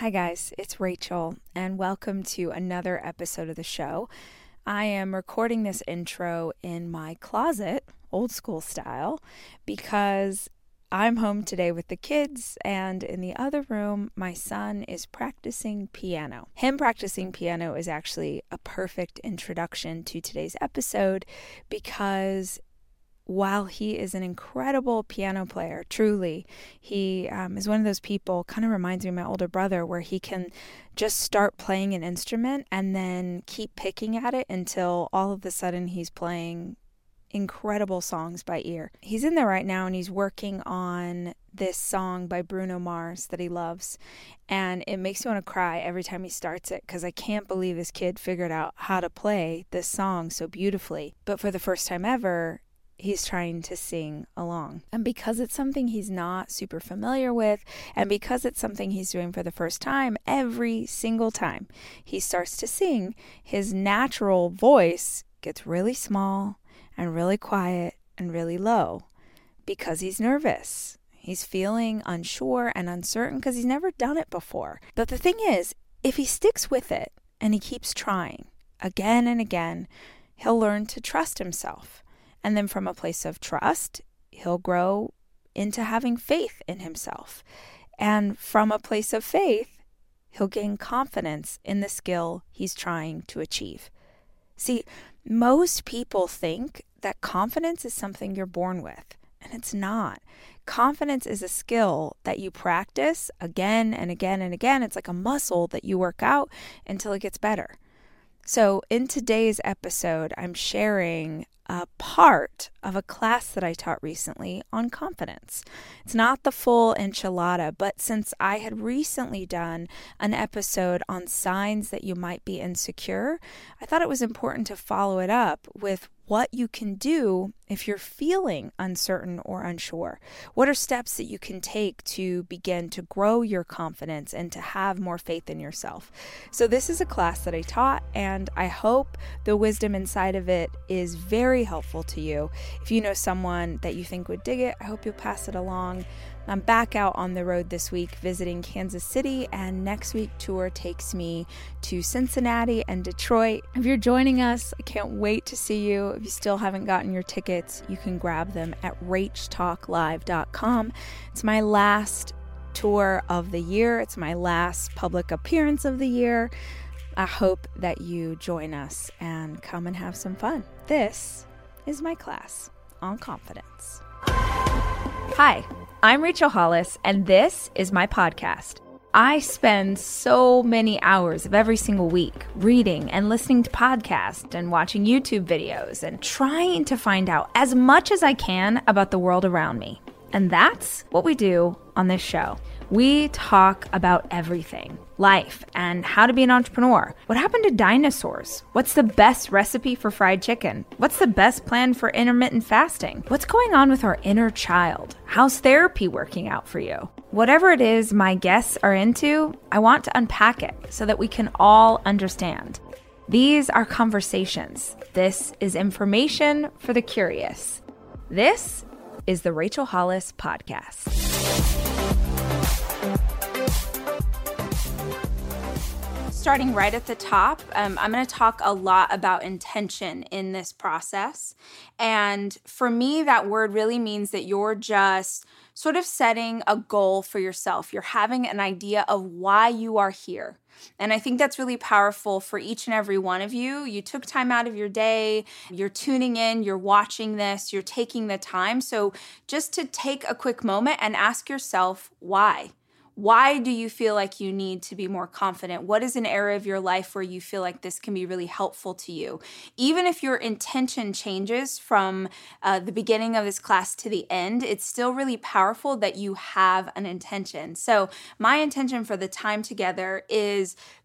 Hi guys, it's Rachel, and welcome to another episode of the show. I am recording this intro in my closet, old school style, because I'm home today with the kids, and in the other room, my son is practicing piano. Him practicing piano is actually a perfect introduction to today's episode because while he is an incredible piano player, truly, he is one of those people, kind of reminds me of my older brother, where he can just start playing an instrument and then keep picking at it until all of a sudden he's playing incredible songs by ear. He's in there right now and he's working on this song by Bruno Mars that he loves, and it makes me want to cry every time he starts it because I can't believe this kid figured out how to play this song so beautifully. But for the first time ever, he's trying to sing along. And because it's something he's not super familiar with, and because it's something he's doing for the first time, every single time he starts to sing, his natural voice gets really small and really quiet and really low because he's nervous. He's feeling unsure and uncertain because he's never done it before. But the thing is, if he sticks with it and he keeps trying again and again, he'll learn to trust himself. And then from a place of trust, he'll grow into having faith in himself. And from a place of faith, he'll gain confidence in the skill he's trying to achieve. See, most people think that confidence is something you're born with, and it's not. Confidence is a skill that you practice again and again and again. It's like a muscle that you work out until it gets better. So in today's episode, I'm sharing a part of a class that I taught recently on confidence. It's not the full enchilada, but since I had recently done an episode on signs that you might be insecure, I thought it was important to follow it up with what you can do if you're feeling uncertain or unsure. What are steps that you can take to begin to grow your confidence and to have more faith in yourself? So this is a class that I taught, and I hope the wisdom inside of it is very helpful to you. If you know someone that you think would dig it, I hope you'll pass it along. I'm back out on the road this week visiting Kansas City, and next week tour takes me to Cincinnati and Detroit. If you're joining us, I can't wait to see you. If you still haven't gotten your tickets, you can grab them at rachtalklive.com. It's my last tour of the year. It's my last public appearance of the year. I hope that you join us and come and have some fun. This is my class on confidence. Hi, I'm Rachel Hollis, and this is my podcast. I spend so many hours of every single week reading and listening to podcasts and watching YouTube videos and trying to find out as much as I can about the world around me. And that's what we do on this show. We talk about everything, life and how to be an entrepreneur. What happened to dinosaurs? What's the best recipe for fried chicken? What's the best plan for intermittent fasting? What's going on with our inner child? How's therapy working out for you? Whatever it is my guests are into, I want to unpack it so that we can all understand. These are conversations. This is information for the curious. This is the Rachel Hollis Podcast. Starting right at the top, I'm going to talk a lot about intention in this process. And for me, that word really means that you're just sort of setting a goal for yourself. You're having an idea of why you are here. And I think that's really powerful for each and every one of you. You took time out of your day, you're tuning in, you're watching this, you're taking the time. So just to take a quick moment and ask yourself, why? Why do you feel like you need to be more confident? What is an area of your life where you feel like this can be really helpful to you? Even if your intention changes from the beginning of this class to the end, it's still really powerful that you have an intention. So my intention for the time together is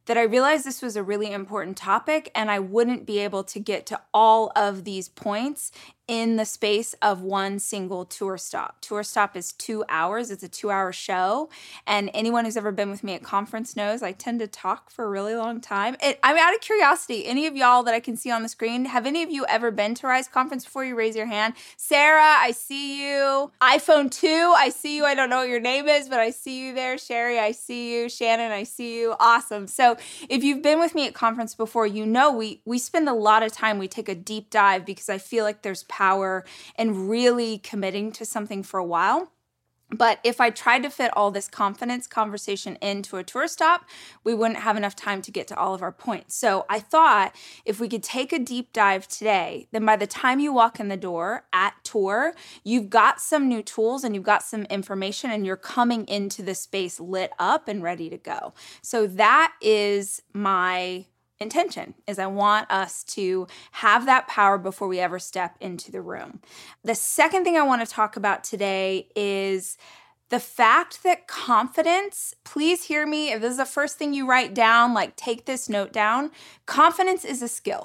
that I realized this was a really important topic and I wouldn't be able to get to all of these points in the space of one single tour stop. Tour stop is 2 hours. It's a 2-hour show. And anyone who's ever been with me at conference knows I tend to talk for a really long time. I'm out of curiosity. Any of y'all that I can see on the screen, have any of you ever been to Rise Conference before? You raise your hand. Sarah, I see you. iPhone 2, I see you. I don't know what your name is, but I see you there. Sherry, I see you. Shannon, I see you. Awesome. So if you've been with me at conference before, you know we spend a lot of time, we take a deep dive because I feel like there's power in really committing to something for a while. But if I tried to fit all this confidence conversation into a tour stop, we wouldn't have enough time to get to all of our points. So I thought if we could take a deep dive today, then by the time you walk in the door at tour, you've got some new tools and you've got some information and you're coming into the space lit up and ready to go. So that is my intention, is I want us to have that power before we ever step into the room. The second thing I want to talk about today is the fact that confidence, please hear me, if this is the first thing you write down, like take this note down, confidence is a skill.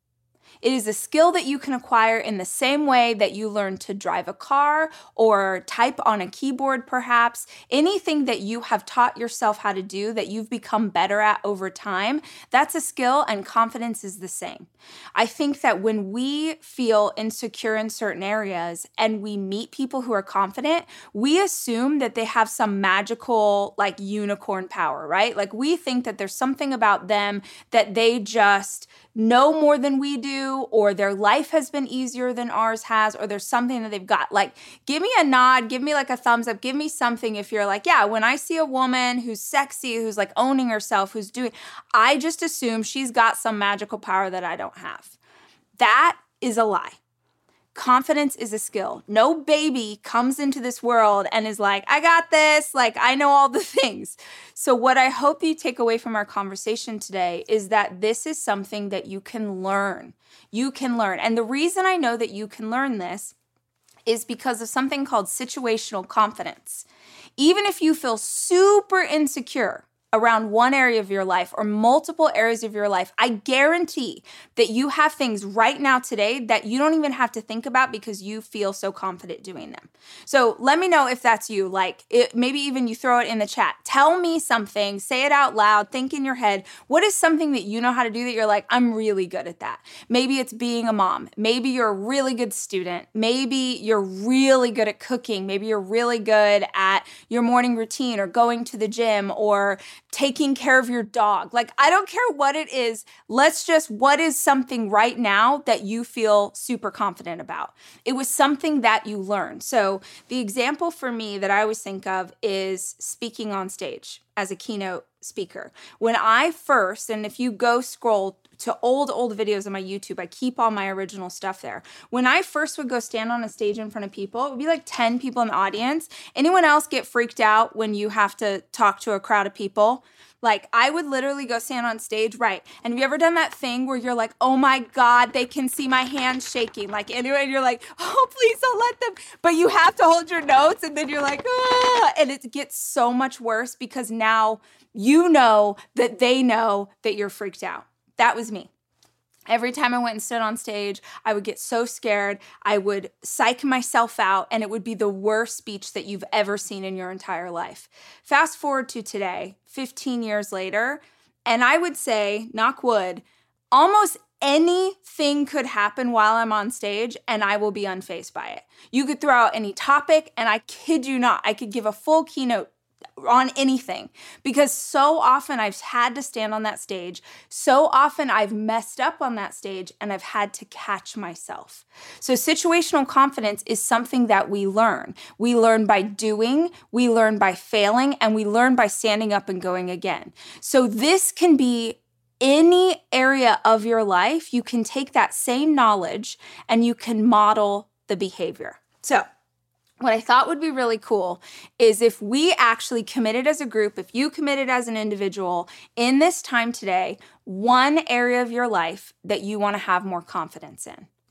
It is a skill that you can acquire in the same way that you learn to drive a car or type on a keyboard, perhaps. Anything that you have taught yourself how to do that you've become better at over time, that's a skill, and confidence is the same. I think that when we feel insecure in certain areas and we meet people who are confident, we assume that they have some magical, like, unicorn power, right? Like, we think that there's something about them that they just know more than we do, or their life has been easier than ours has, or there's something that they've got. Like, give me a nod, give me like a thumbs up, give me something if you're like, yeah, when I see a woman who's sexy, who's like owning herself, who's doing, I just assume she's got some magical power that I don't have. That is a lie. Confidence is a skill. No baby comes into this world and is like, I got this, like, I know all the things. So what I hope you take away from our conversation today is that this is something that you can learn. You can learn. And the reason I know that you can learn this is because of something called situational confidence. Even if you feel super insecure around one area of your life or multiple areas of your life, I guarantee that you have things right now today that you don't even have to think about because you feel so confident doing them. So let me know if that's you. Like, maybe even you throw it in the chat. Tell me something, say it out loud, think in your head. What is something that you know how to do that you're like, I'm really good at that? Maybe it's being a mom. Maybe you're a really good student. Maybe you're really good at cooking. Maybe you're really good at your morning routine or going to the gym or taking care of your dog. Like, I don't care what it is. What is something right now that you feel super confident about? It was something that you learned. So the example for me that I always think of is speaking on stage as a keynote speaker. When I first, and if you go scroll to old videos on my YouTube, I keep all my original stuff there. When I first would go stand on a stage in front of people, it would be like 10 people in the audience. Anyone else get freaked out when you have to talk to a crowd of people? Like, I would literally go stand on stage, right? And have you ever done that thing where you're like, oh my God, they can see my hands shaking. Like, anyway, you're like, oh, please don't let them. But you have to hold your notes, and then you're like, ah. And it gets so much worse because now you know that they know that you're freaked out. That was me. Every time I went and stood on stage, I would get so scared. I would psych myself out, and it would be the worst speech that you've ever seen in your entire life. Fast forward to today, 15 years later, and I would say, knock wood, almost anything could happen while I'm on stage, and I will be unfazed by it. You could throw out any topic, and I kid you not, I could give a full keynote on anything, because so often I've had to stand on that stage. So often I've messed up on that stage and I've had to catch myself. So situational confidence is something that we learn. We learn by doing, we learn by failing, and we learn by standing up and going again. So this can be any area of your life. You can take that same knowledge and you can model the behavior. So what I thought would be really cool is if we actually committed as a group, if you committed as an individual in this time today, one area of your life that you want to have more confidence in.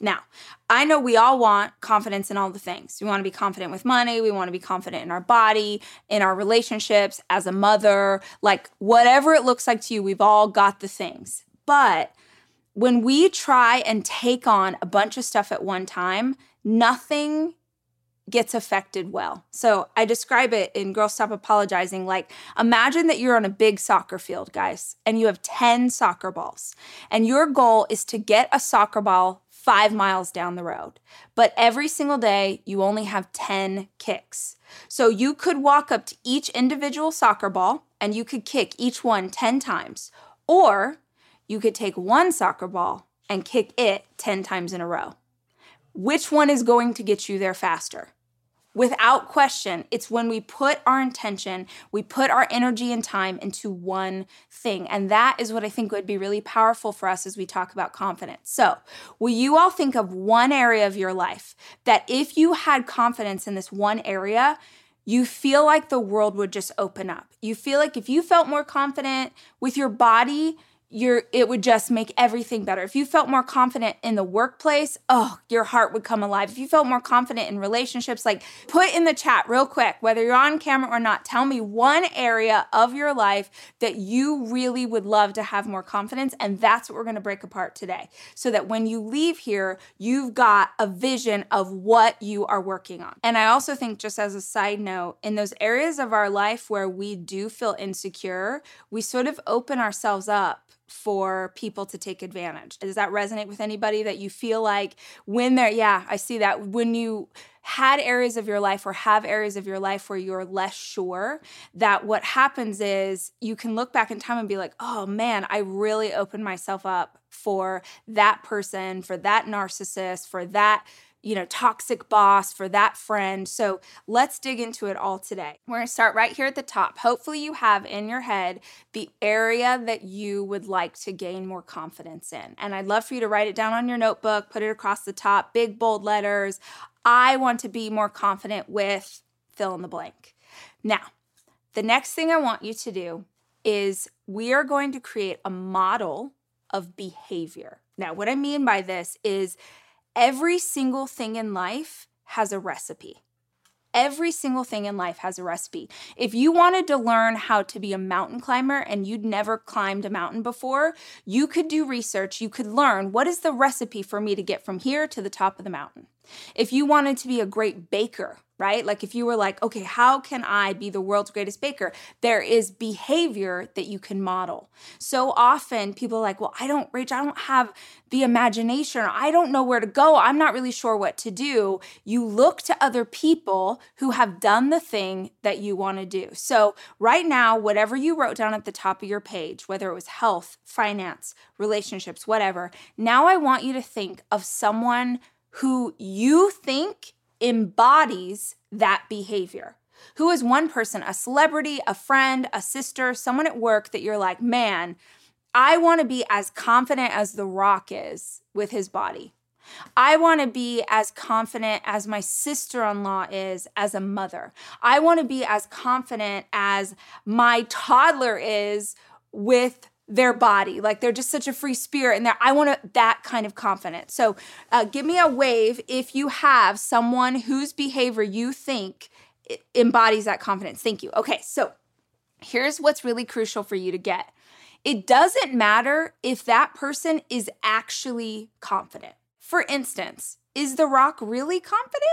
Now, I know we all want confidence in all the things. We want to be confident with money. We want to be confident in our body, in our relationships, as a mother, like whatever it looks like to you, we've all got the things. But when we try and take on a bunch of stuff at one time, nothing gets affected well. So I describe it in Girl Stop Apologizing. Like, imagine that you're on a big soccer field, guys, and you have 10 soccer balls. And your goal is to get a soccer ball 5 miles down the road. But every single day, you only have 10 kicks. So you could walk up to each individual soccer ball and you could kick each one 10 times. Or you could take one soccer ball and kick it 10 times in a row. Which one is going to get you there faster? Without question, it's when we put our intention, we put our energy and time into one thing. And that is what I think would be really powerful for us as we talk about confidence. So, will you all think of one area of your life that if you had confidence in this one area, you feel like the world would just open up? You feel like if you felt more confident with your body, it would just make everything better. If you felt more confident in the workplace, your heart would come alive. If you felt more confident in relationships, like put in the chat real quick, whether you're on camera or not, tell me one area of your life that you really would love to have more confidence. And that's what we're going to break apart today. So that when you leave here, you've got a vision of what you are working on. And I also think, just as a side note, in those areas of our life where we do feel insecure, we sort of open ourselves up for people to take advantage. Does that resonate with anybody, that you feel like when they're, I see that when you had areas of your life or have areas of your life where you're less sure, that what happens is you can look back in time and be like, oh man, I really opened myself up for that person, for that narcissist, for that toxic boss, for that friend. So let's dig into it all today. We're going to start right here at the top. Hopefully you have in your head the area that you would like to gain more confidence in. And I'd love for you to write it down on your notebook, put it across the top, big bold letters. I want to be more confident with fill in the blank. Now, the next thing I want you to do is we are going to create a model of behavior. Now, what I mean by this is every single thing in life has a recipe. Every single thing in life has a recipe. If you wanted to learn how to be a mountain climber and you'd never climbed a mountain before, you could do research. You could learn, what is the recipe for me to get from here to the top of the mountain? If you wanted to be a great baker, right? Like if you were like, okay, how can I be the world's greatest baker? There is behavior that you can model. So often people are like, well, I don't have the imagination, or I don't know where to go. I'm not really sure what to do. You look to other people who have done the thing that you want to do. So right now, whatever you wrote down at the top of your page, whether it was health, finance, relationships, whatever, now I want you to think of someone who you think embodies that behavior. Who is one person, a celebrity, a friend, a sister, someone at work that you're like, man, I want to be as confident as The Rock is with his body. I want to be as confident as my sister-in-law is as a mother. I want to be as confident as my toddler is with their body. Like they're just such a free spirit, and I want that kind of confidence. So give me a wave if you have someone whose behavior you think embodies that confidence. Thank you. Okay, so here's what's really crucial for you to get. It doesn't matter if that person is actually confident. For instance, is The Rock really confident?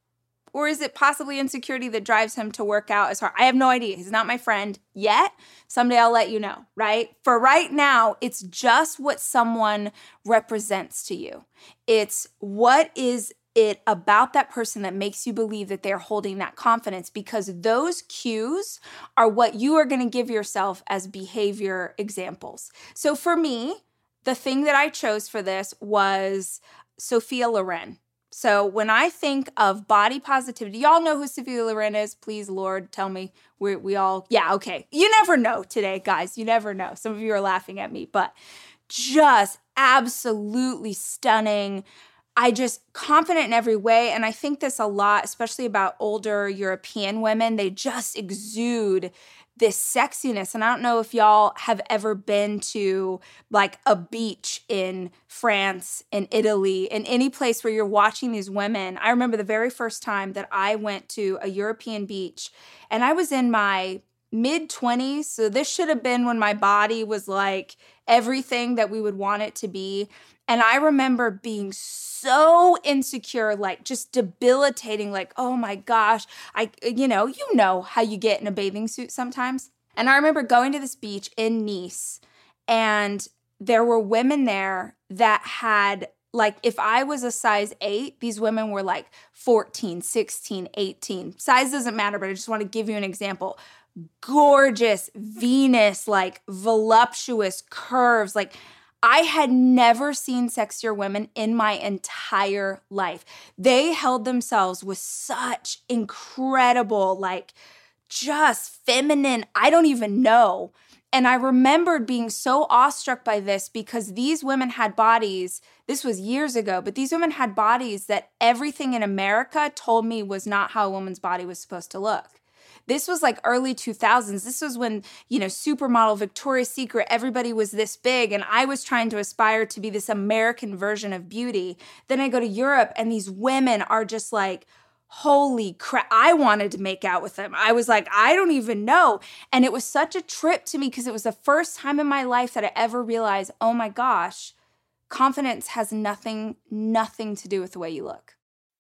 Or is it possibly insecurity that drives him to work out as hard? I have no idea. He's not my friend yet. Someday I'll let you know, right? For right now, it's just what someone represents to you. It's what is it about that person that makes you believe that they're holding that confidence, because those cues are what you are going to give yourself as behavior examples. So for me, the thing that I chose for this was Sophia Loren. So when I think of body positivity, y'all know who Sophia Loren is. Please, Lord, tell me. We all, okay. You never know today, guys. You never know. Some of you are laughing at me, but just absolutely stunning. I just confident in every way. And I think this a lot, especially about older European women. They just exude this sexiness. And I don't know if y'all have ever been to like a beach in France, in Italy, in any place where you're watching these women. I remember the very first time that I went to a European beach, and I was in my mid-20s. So this should have been when my body was like everything that we would want it to be. And I remember being so insecure, like just debilitating, like, oh my gosh, you know how you get in a bathing suit sometimes. And I remember going to this beach in Nice, and there were women there that had, like, if I was a size 8, these women were like 14, 16, 18. Size doesn't matter, but I just want to give you an example. Gorgeous Venus, like voluptuous curves, like I had never seen sexier women in my entire life. They held themselves with such incredible, like just feminine, I don't even know. And I remembered being so awestruck by this because these women had bodies, this was years ago, but these women had bodies that everything in America told me was not how a woman's body was supposed to look. This was like early 2000s. This was when, supermodel, Victoria's Secret, everybody was this big, and I was trying to aspire to be this American version of beauty. Then I go to Europe, and these women are just like, holy crap. I wanted to make out with them. I was like, I don't even know. And it was such a trip to me because it was the first time in my life that I ever realized, oh my gosh, confidence has nothing to do with the way you look.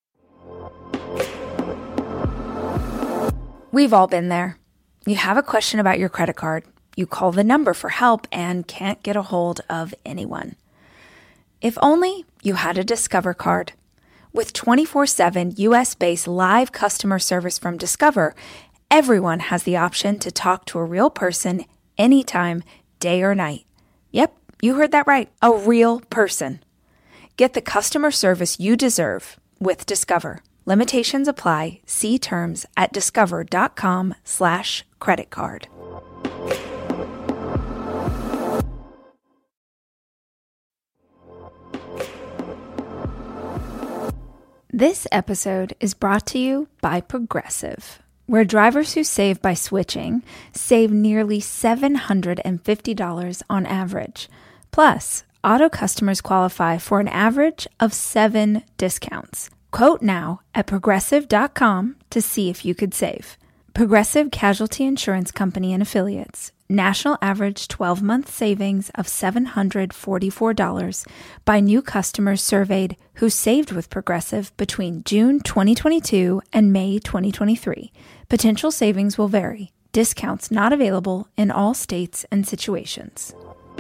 We've all been there. You have a question about your credit card. You call the number for help and can't get a hold of anyone. If only you had a Discover card. With 24/7 US-based live customer service from Discover, everyone has the option to talk to a real person anytime, day or night. Yep, you heard that right. A real person. Get the customer service you deserve with Discover. Limitations apply. See terms at discover.com/credit card. This episode is brought to you by Progressive, where drivers who save by switching save nearly $750 on average. Plus, auto customers qualify for an average of 7 discounts. Quote now at progressive.com to see if you could save. Progressive Casualty Insurance Company and Affiliates. National average 12-month savings of $744 by new customers surveyed who saved with Progressive between June 2022 and May 2023. Potential savings will vary. Discounts not available in all states and situations.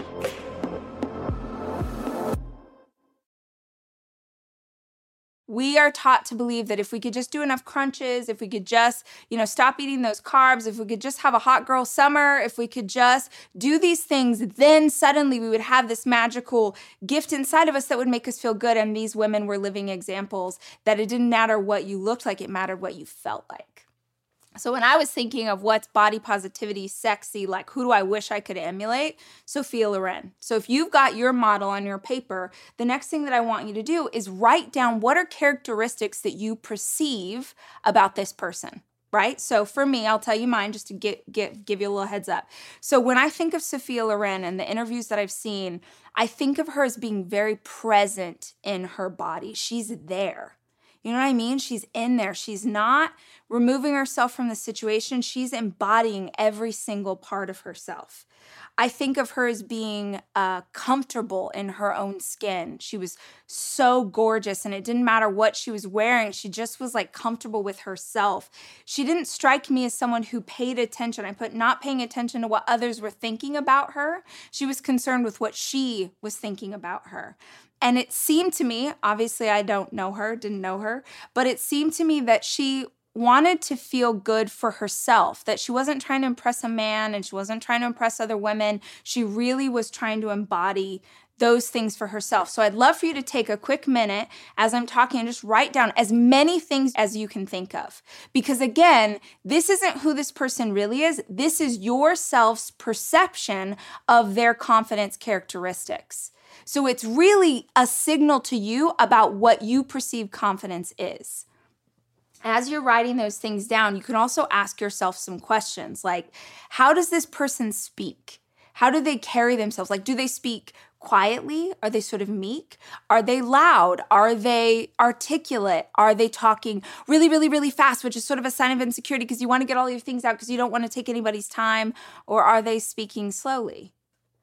We are taught to believe that if we could just do enough crunches, if we could just, stop eating those carbs, if we could just have a hot girl summer, if we could just do these things, then suddenly we would have this magical gift inside of us that would make us feel good. And these women were living examples that it didn't matter what you looked like, it mattered what you felt like. So when I was thinking of what's body positivity, sexy, like who do I wish I could emulate? Sophia Loren. So if you've got your model on your paper, the next thing that I want you to do is write down what are characteristics that you perceive about this person, right? So for me, I'll tell you mine just to give you a little heads up. So when I think of Sophia Loren and the interviews that I've seen, I think of her as being very present in her body. She's there. You know what I mean? She's in there. She's not removing herself from the situation. She's embodying every single part of herself. I think of her as being comfortable in her own skin. She was so gorgeous, and it didn't matter what she was wearing. She just was like comfortable with herself. She didn't strike me as someone who paid attention. I put not paying attention to what others were thinking about her. She was concerned with what she was thinking about her. And it seemed to me, obviously I didn't know her, but it seemed to me that she wanted to feel good for herself, that she wasn't trying to impress a man and she wasn't trying to impress other women. She really was trying to embody those things for herself. So I'd love for you to take a quick minute as I'm talking and just write down as many things as you can think of. Because again, this isn't who this person really is. This is your self's perception of their confidence characteristics. So it's really a signal to you about what you perceive confidence is. as you're writing those things down, you can also ask yourself some questions like, how does this person speak? How do they carry themselves? Like, do they speak quietly? Are they sort of meek? Are they loud? Are they articulate? Are they talking really, really, really fast, which is sort of a sign of insecurity because you want to get all your things out because you don't want to take anybody's time? Or are they speaking slowly?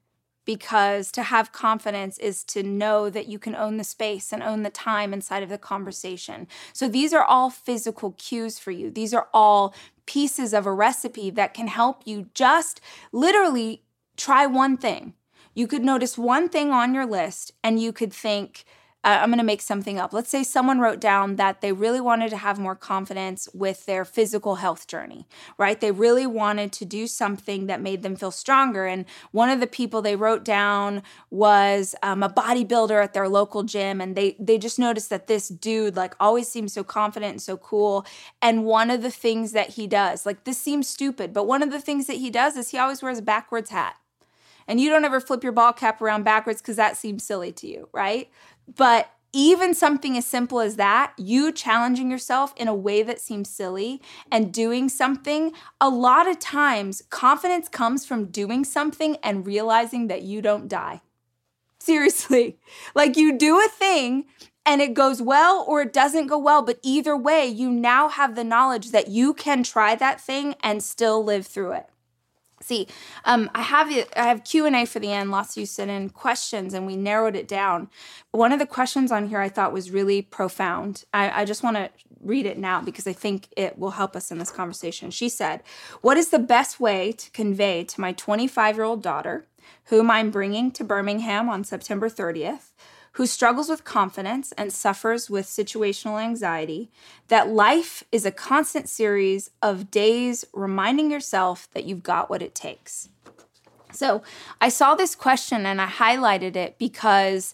Because to have confidence is to know that you can own the space and own the time inside of the conversation. So these are all physical cues for you. These are all pieces of a recipe that can help you just literally try one thing. You could notice one thing on your list and you could think, I'm going to make something up. Let's say someone wrote down that they really wanted to have more confidence with their physical health journey, right? They really wanted to do something that made them feel stronger. And one of the people they wrote down was a bodybuilder at their local gym. And they just noticed that this dude like always seems so confident and so cool. And one of the things that he does, like this seems stupid, but one of the things that he does is he always wears a backwards hat. And you don't ever flip your ball cap around backwards because that seems silly to you, right? But even something as simple as that, you challenging yourself in a way that seems silly and doing something, a lot of times confidence comes from doing something and realizing that you don't die. Seriously, like you do a thing and it goes well or it doesn't go well, but either way, you now have the knowledge that you can try that thing and still live through it. See, I have Q&A for the end. Lots of you sent in questions and we narrowed it down. One of the questions on here I thought was really profound. I just want to read it now because I think it will help us in this conversation. She said, what is the best way to convey to my 25-year-old daughter, whom I'm bringing to Birmingham on September 30th, who struggles with confidence and suffers with situational anxiety, that life is a constant series of days reminding yourself that you've got what it takes? So I saw this question and I highlighted it because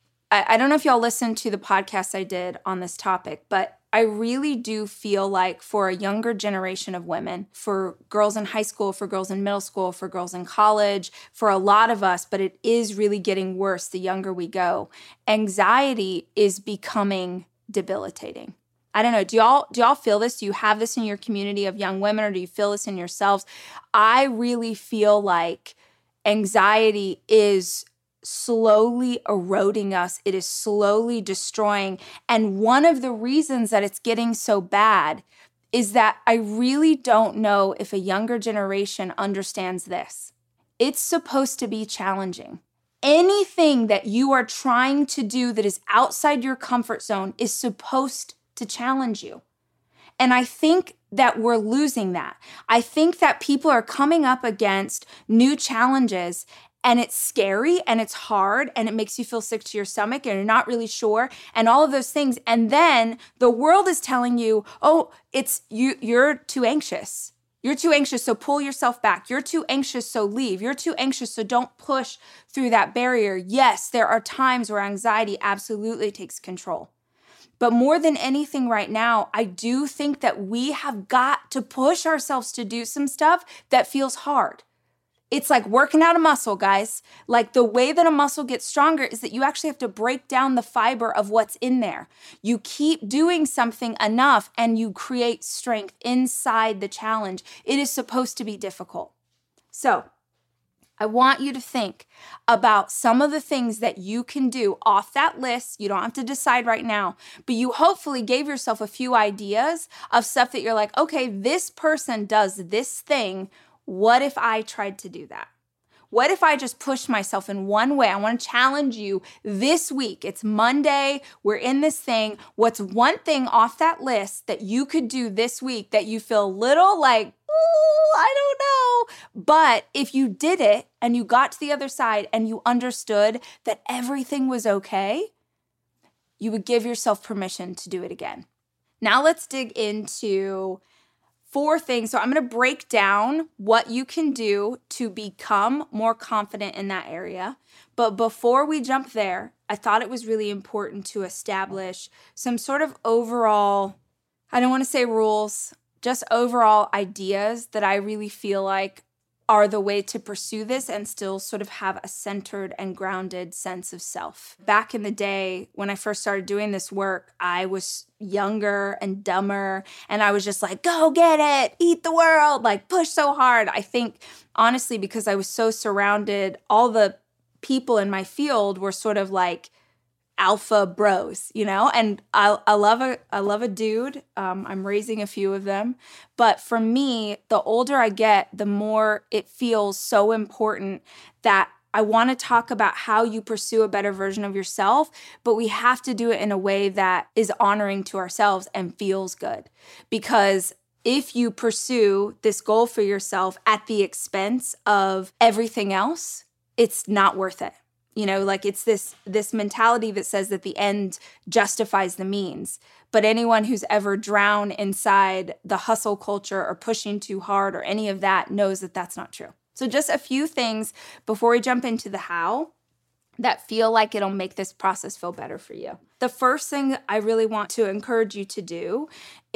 I don't know if y'all listened to the podcast I did on this topic, but I really do feel like for a younger generation of women, for girls in high school, for girls in middle school, for girls in college, for a lot of us, but it is really getting worse the younger we go, anxiety is becoming debilitating. I don't know. Do y'all feel this? Do you have this in your community of young women or do you feel this in yourselves? I really feel like anxiety is slowly eroding us. It is slowly destroying. And one of the reasons that it's getting so bad is that I really don't know if a younger generation understands this. It's supposed to be challenging. Anything that you are trying to do that is outside your comfort zone is supposed to challenge you. And I think that we're losing that. I think that people are coming up against new challenges and it's scary and it's hard and it makes you feel sick to your stomach and you're not really sure and all of those things. And then the world is telling you, oh, it's you're too anxious. You're too anxious, so pull yourself back. You're too anxious, so leave. You're too anxious, so don't push through that barrier. Yes, there are times where anxiety absolutely takes control. But more than anything right now, I do think that we have got to push ourselves to do some stuff that feels hard. It's like working out a muscle, guys. Like the way that a muscle gets stronger is that you actually have to break down the fiber of what's in there. You keep doing something enough and you create strength inside the challenge. It is supposed to be difficult. So I want you to think about some of the things that you can do off that list. You don't have to decide right now, but you hopefully gave yourself a few ideas of stuff that you're like, okay, this person does this thing. What if I tried to do that? What if I just pushed myself in one way? I want to challenge you this week. It's Monday. We're in this thing. What's one thing off that list that you could do this week that you feel a little like, ooh, I don't know. But if you did it and you got to the other side and you understood that everything was okay, you would give yourself permission to do it again. Now let's dig into 4 things. So I'm going to break down what you can do to become more confident in that area. But before we jump there, I thought it was really important to establish some sort of overall, I don't want to say rules, just overall ideas that I really feel like are the way to pursue this and still sort of have a centered and grounded sense of self. Back in the day, when I first started doing this work, I was younger and dumber, and I was just like, go get it, eat the world, like push so hard. I think, honestly, because I was so surrounded, all the people in my field were sort of like alpha bros, and I love a dude. I'm raising a few of them. But for me, the older I get, the more it feels so important that I want to talk about how you pursue a better version of yourself, but we have to do it in a way that is honoring to ourselves and feels good. Because if you pursue this goal for yourself at the expense of everything else, it's not worth it. It's this mentality that says that the end justifies the means. But anyone who's ever drowned inside the hustle culture or pushing too hard or any of that knows that that's not true. So just a few things before we jump into the how that feel like it'll make this process feel better for you. The first thing I really want to encourage you to do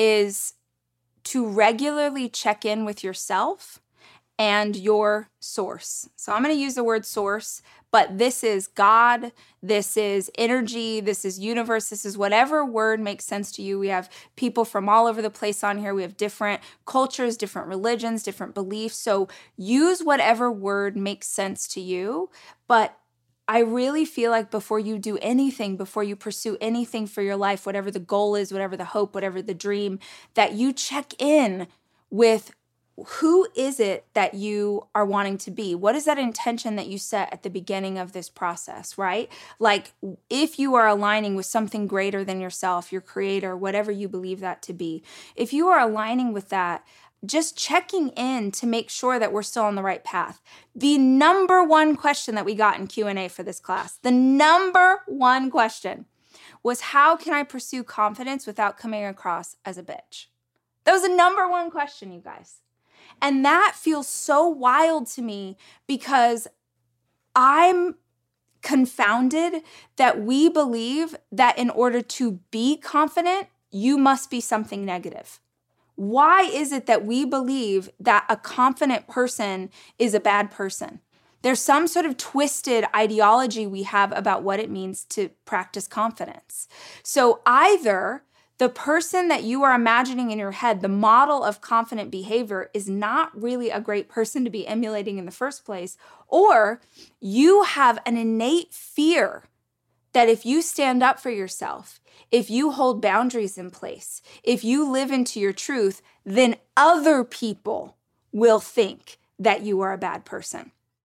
is to regularly check in with yourself and your source. So I'm going to use the word source, but this is God, this is energy, this is universe, this is whatever word makes sense to you. We have people from all over the place on here. We have different cultures, different religions, different beliefs. So use whatever word makes sense to you. But I really feel like before you do anything, before you pursue anything for your life, whatever the goal is, whatever the hope, whatever the dream, that you check in with who is it that you are wanting to be? What is that intention that you set at the beginning of this process, right? Like if you are aligning with something greater than yourself, your creator, whatever you believe that to be, if you are aligning with that, just checking in to make sure that we're still on the right path. The number one question that we got in Q&A for this class, the number one question was, how can I pursue confidence without coming across as a bitch? That was the number one question, you guys. And that feels so wild to me because I'm confounded that we believe that in order to be confident, you must be something negative. Why is it that we believe that a confident person is a bad person? There's some sort of twisted ideology we have about what it means to practice confidence. So either the person that you are imagining in your head, the model of confident behavior, is not really a great person to be emulating in the first place, or you have an innate fear that if you stand up for yourself, if you hold boundaries in place, if you live into your truth, then other people will think that you are a bad person.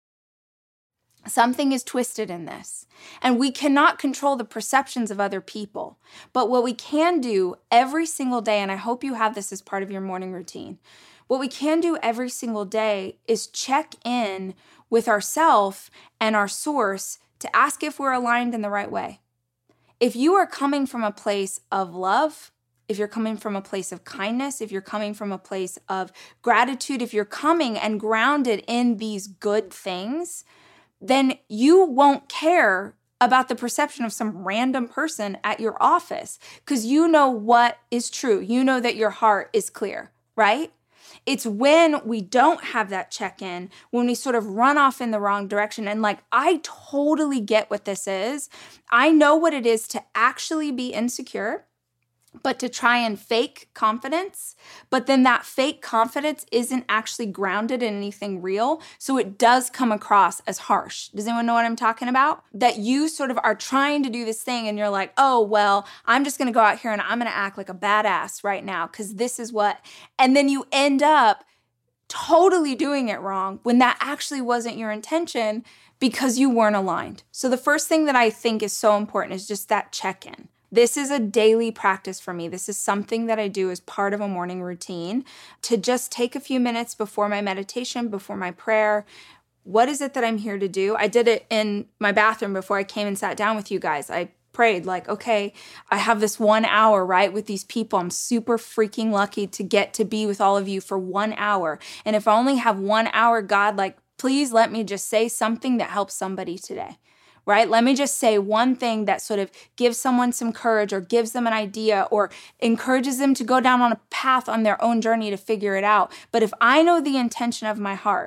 Something is twisted in this, and we cannot control the perceptions of other people. But what we can do every single day, and I hope you have this as part of your morning routine, what we can do every single day is check in with ourselves and our source to ask if we're aligned in the right way. If you are coming from a place of love, if you're coming from a place of kindness, if you're coming from a place of gratitude, if you're coming and grounded in these good things, then you won't care about the perception of some random person at your office because you know what is true. You know that your heart is clear, right? It's when we don't have that check-in, when we sort of run off in the wrong direction. And I totally get what this is. I know what it is to actually be insecure, but to try and fake confidence. But then that fake confidence isn't actually grounded in anything real. So it does come across as harsh. Does anyone know what I'm talking about? That you sort of are trying to do this thing and you're like, oh, well, I'm just going to go out here and I'm going to act like a badass right now because this is what. And then you end up totally doing it wrong when that actually wasn't your intention because you weren't aligned. So the first thing that I think is so important is just that check-in. This is a daily practice for me. This is something that I do as part of a morning routine to just take a few minutes before my meditation, before my prayer. What is it that I'm here to do? I did it in my bathroom before I came and sat down with you guys. I prayed okay, I have this 1 hour, right, with these people. I'm super freaking lucky to get to be with all of you for 1 hour. And if I only have 1 hour, God, please let me just say something that helps somebody today. Right? Let me just say one thing that sort of gives someone some courage or gives them an idea or encourages them to go down on a path on their own journey to figure it out. But if I know the intention of my heart,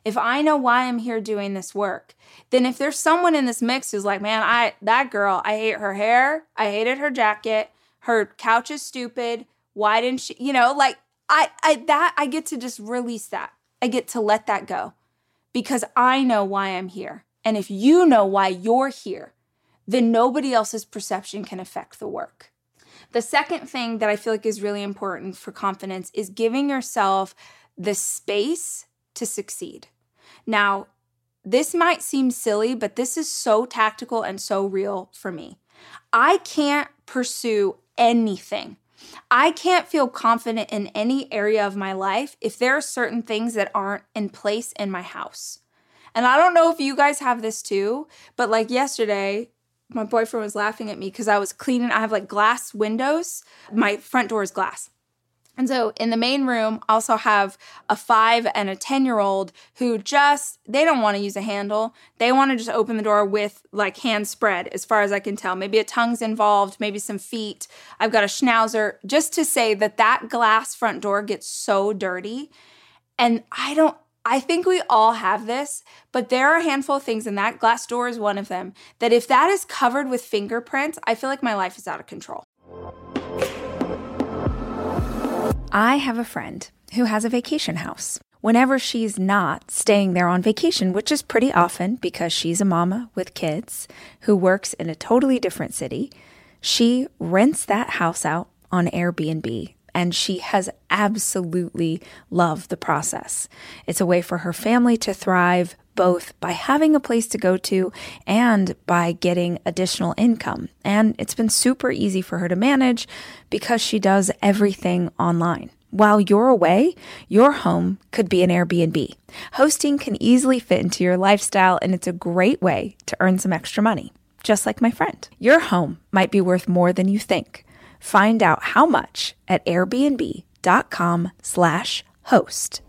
if I know why I'm here doing this work, then if there's someone in this mix who's like, man, that girl, I hate her hair, I hated her jacket, her couch is stupid, why didn't she, like I get to just release that. I get to let that go because I know why I'm here. And if you know why you're here, then nobody else's perception can affect the work. The second thing that I feel like is really important for confidence is giving yourself the space to succeed. Now, this might seem silly, but this is so tactical and so real for me. I can't pursue anything. I can't feel confident in any area of my life if there are certain things that aren't in place in my house. And I don't know if you guys have this too, but like yesterday, my boyfriend was laughing at me because I was cleaning. I have like glass windows. My front door is glass. And so in the main room, I also have a 5 and a 10-year-old who they don't want to use a handle. They want to just open the door with like hand spread, as far as I can tell. Maybe a tongue's involved, maybe some feet. I've got a schnauzer, just to say that glass front door gets so dirty. And I think we all have this, but there are a handful of things, and that glass door is one of them, that if that is covered with fingerprints, I feel like my life is out of control. I have a friend who has a vacation house. Whenever she's not staying there on vacation, which is pretty often because she's a mama with kids who works in a totally different city, she rents that house out on Airbnb. And she has absolutely loved the process. It's a way for her family to thrive, both by having a place to go to and by getting additional income. And it's been super easy for her to manage because she does everything online. While you're away, your home could be an Airbnb. Hosting can easily fit into your lifestyle, and it's a great way to earn some extra money, just like my friend. Your home might be worth more than you think. Find out how much at airbnb.com/host.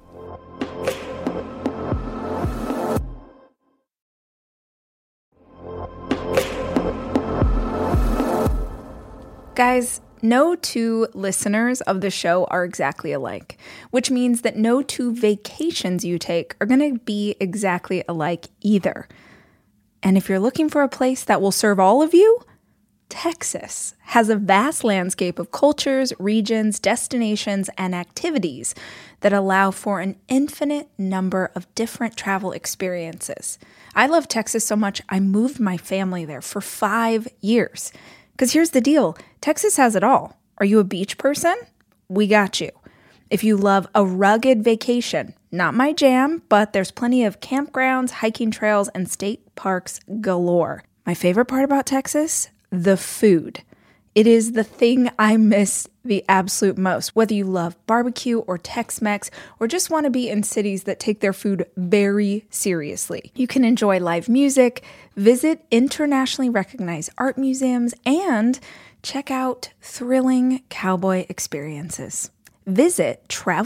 Guys, no two listeners of the show are exactly alike, which means that no two vacations you take are going to be exactly alike either. And if you're looking for a place that will serve all of you, Texas has a vast landscape of cultures, regions, destinations, and activities that allow for an infinite number of different travel experiences. I love Texas so much, I moved my family there for 5 years. Because here's the deal, Texas has it all. Are you a beach person? We got you. If you love a rugged vacation, not my jam, but there's plenty of campgrounds, hiking trails, and state parks galore. My favorite part about Texas? The food. It is the thing I miss the absolute most. Whether you love barbecue or Tex-Mex or just want to be in cities that take their food very seriously. You can enjoy live music, visit internationally recognized art museums, and check out thrilling cowboy experiences. Visit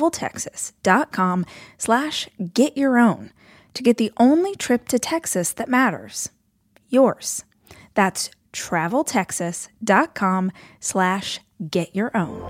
traveltexas.com/getyourown to get the only trip to Texas that matters. Yours. That's traveltexas.com/getyourown.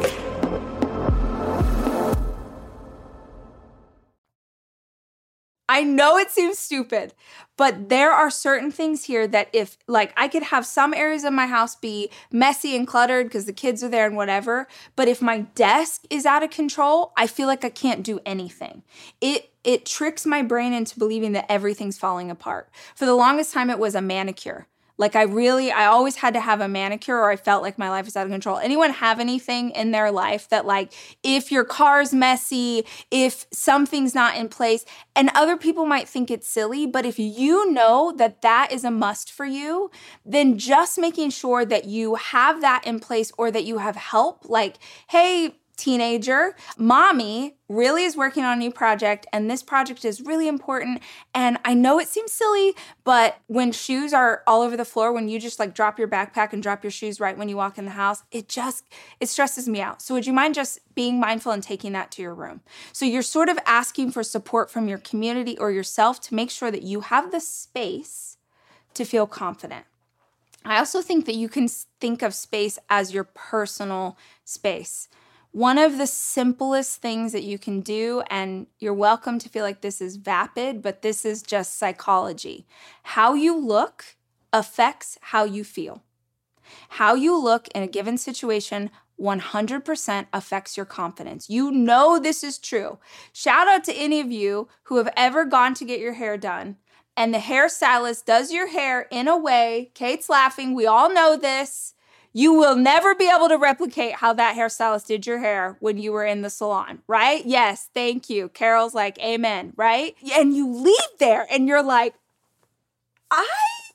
I know it seems stupid, but there are certain things here that if, like, I could have some areas of my house be messy and cluttered because the kids are there and whatever, but if my desk is out of control, I feel like I can't do anything. It tricks my brain into believing that everything's falling apart. For the longest time, it was a manicure. Like I always had to have a manicure or I felt like my life was out of control. Anyone have anything in their life that like, if your car's messy, if something's not in place, and other people might think it's silly, but if you know that that is a must for you, then just making sure that you have that in place or that you have help, like, hey, teenager, mommy really is working on a new project and this project is really important. And I know it seems silly, but when shoes are all over the floor, when you just like drop your backpack and drop your shoes right when you walk in the house, it stresses me out. So would you mind just being mindful and taking that to your room? So you're sort of asking for support from your community or yourself to make sure that you have the space to feel confident. I also think that you can think of space as your personal space. One of the simplest things that you can do, and you're welcome to feel like this is vapid, but this is just psychology. How you look affects how you feel. How you look in a given situation 100% affects your confidence. You know this is true. Shout out to any of you who have ever gone to get your hair done and the hairstylist does your hair in a way, Kate's laughing, we all know this, you will never be able to replicate how that hairstylist did your hair when you were in the salon, right? Yes, thank you. Carol's like, amen, right? And you leave there and you're like, I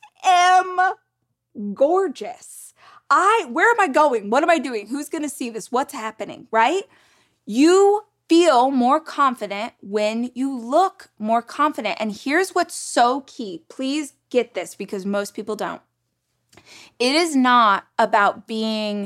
am gorgeous. Where am I going? What am I doing? Who's going to see this? What's happening, right? You feel more confident when you look more confident. And here's what's so key. Please get this because most people don't. It is not about being